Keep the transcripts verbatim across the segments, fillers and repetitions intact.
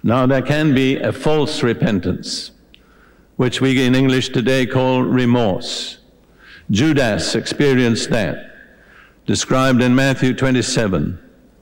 Now, there can be a false repentance, which we in English today call remorse. Judas experienced that, described in Matthew twenty-seven.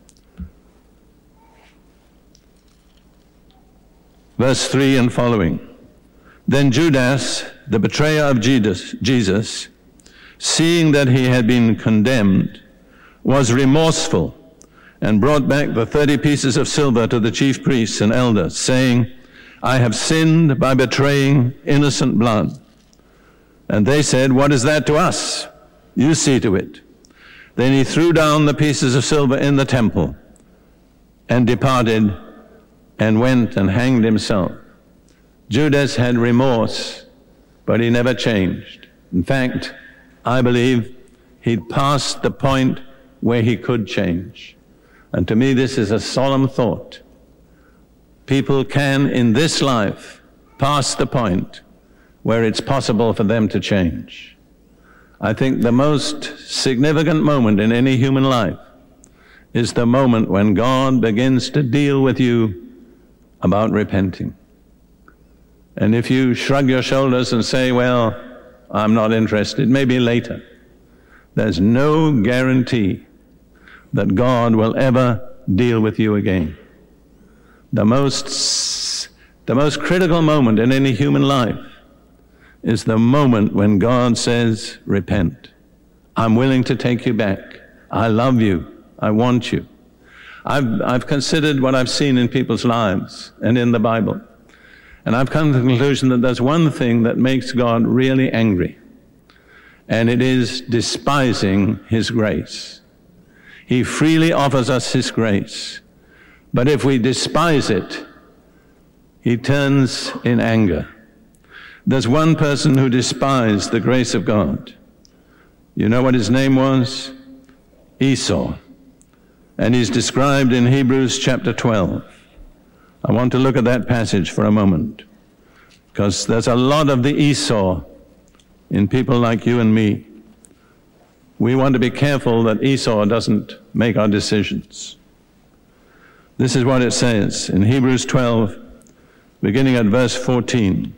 Verse three and following. Then Judas, the betrayer of Jesus, Jesus, seeing that he had been condemned, was remorseful and brought back the thirty pieces of silver to the chief priests and elders, saying, I have sinned by betraying innocent blood. And they said, what is that to us? You see to it. Then he threw down the pieces of silver in the temple and departed and went and hanged himself. Judas had remorse, but he never changed. In fact, I believe he'd passed the point where he could change. And to me, this is a solemn thought. People can, in this life, pass the point where it's possible for them to change. I think the most significant moment in any human life is the moment when God begins to deal with you about repenting. And if you shrug your shoulders and say, well, I'm not interested, maybe later, there's no guarantee that God will ever deal with you again. The most, the most critical moment in any human life is the moment when God says, repent. I'm willing to take you back. I love you. I want you. I've, I've considered what I've seen in people's lives and in the Bible, and I've come to the conclusion that there's one thing that makes God really angry, and it is despising His grace. He freely offers us His grace, but if we despise it, He turns in anger. There's one person who despised the grace of God. You know what his name was? Esau. And he's described in Hebrews chapter twelve. I want to look at that passage for a moment, because there's a lot of the Esau in people like you and me. We want to be careful that Esau doesn't make our decisions. This is what it says in Hebrews twelve, beginning at verse fourteen.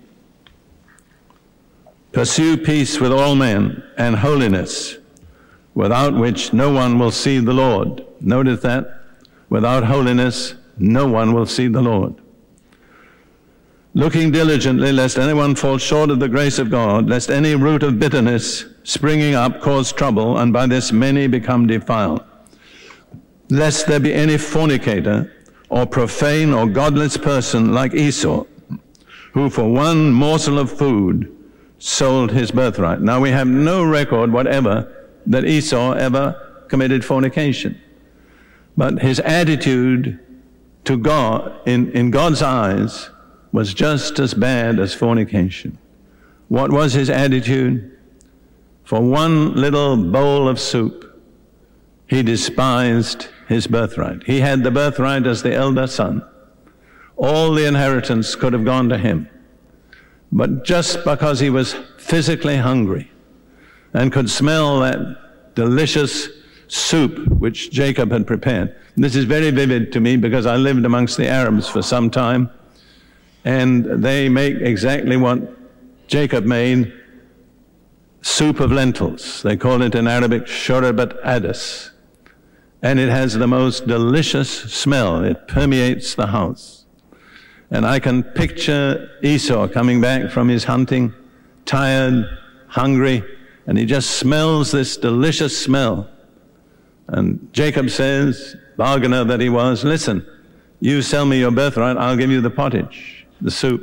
Pursue peace with all men and holiness, without which no one will see the Lord. Notice that? Without holiness, no one will see the Lord. Looking diligently, lest anyone fall short of the grace of God, lest any root of bitterness springing up cause trouble, and by this many become defiled. Lest there be any fornicator, or profane or godless person like Esau, who for one morsel of food sold his birthright. Now, we have no record whatever that Esau ever committed fornication. But his attitude to God, in, in God's eyes, was just as bad as fornication. What was his attitude? For one little bowl of soup, he despised his birthright. He had the birthright as the elder son. All the inheritance could have gone to him. But just because he was physically hungry and could smell that delicious soup which Jacob had prepared. This is very vivid to me because I lived amongst the Arabs for some time, and they make exactly what Jacob made, soup of lentils. They call it in Arabic shorabat adis, and it has the most delicious smell. It permeates the house. And I can picture Esau coming back from his hunting, tired, hungry, and he just smells this delicious smell. And Jacob says, bargainer that he was, listen, you sell me your birthright, I'll give you the pottage, the soup.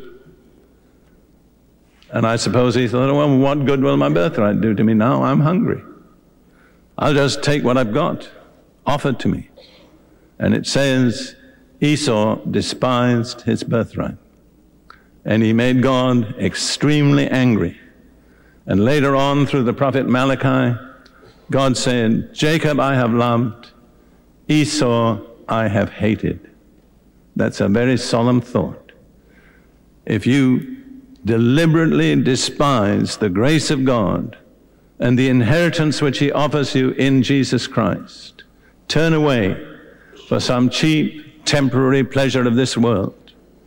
And I suppose he thought, well, what good will my birthright do to me now? I'm hungry. I'll just take what I've got offered to me. And it says, Esau despised his birthright, and he made God extremely angry. And later on, through the prophet Malachi, God said, Jacob I have loved, Esau I have hated. That's a very solemn thought. If you deliberately despise the grace of God and the inheritance which He offers you in Jesus Christ, turn away for some cheap, temporary pleasure of this world,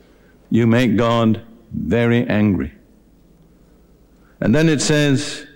you make God very angry. And then it says,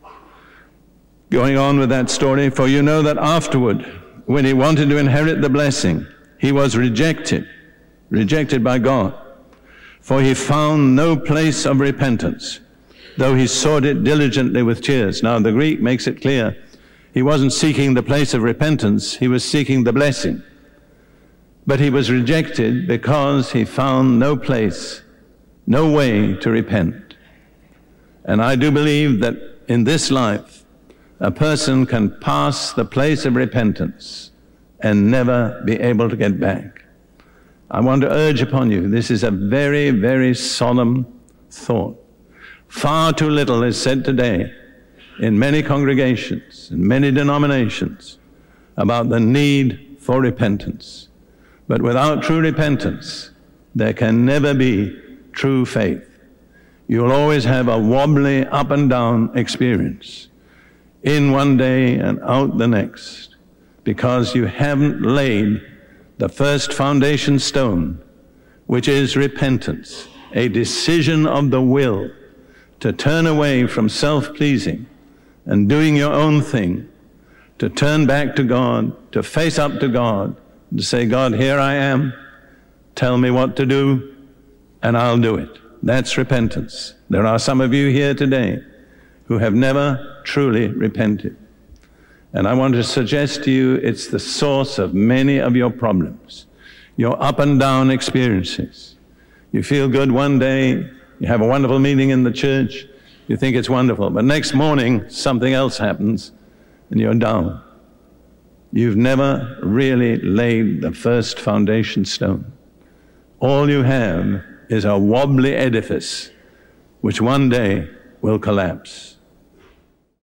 going on with that story, for you know that afterward, when he wanted to inherit the blessing, he was rejected, rejected by God. For he found no place of repentance, though he sought it diligently with tears. Now the Greek makes it clear, he wasn't seeking the place of repentance, he was seeking the blessing. But he was rejected because he found no place, no way to repent. And I do believe that in this life, a person can pass the place of repentance and never be able to get back. I want to urge upon you, this is a very, very solemn thought. Far too little is said today in many congregations, in many denominations, about the need for repentance. But without true repentance, there can never be true faith. You'll always have a wobbly up and down experience, in one day and out the next, because you haven't laid the first foundation stone, which is repentance, a decision of the will to turn away from self-pleasing and doing your own thing, to turn back to God, to face up to God, to say, God, here I am, tell me what to do, and I'll do it. That's repentance. There are some of you here today who have never truly repented. And I want to suggest to you it's the source of many of your problems, your up and down experiences. You feel good one day, you have a wonderful meeting in the church, you think it's wonderful, but next morning something else happens and you're down. You've never really laid the first foundation stone. All you have is a wobbly edifice which one day will collapse.